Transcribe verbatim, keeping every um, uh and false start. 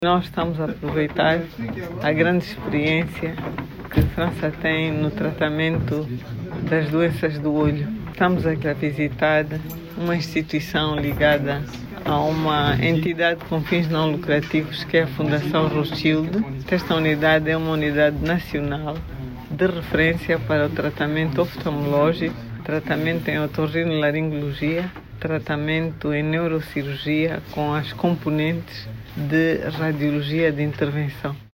Nós estamos a aproveitar a grande experiência que a França tem no tratamento das doenças do olho. Estamos aqui a visitar uma instituição ligada a uma entidade com fins não lucrativos que é a Fundação Rothschild. Esta unidade é uma unidade nacional de referência para o tratamento oftalmológico, tratamento em otorrinolaringologia, tratamento em neurocirurgia com as componentes de radiologia de intervenção.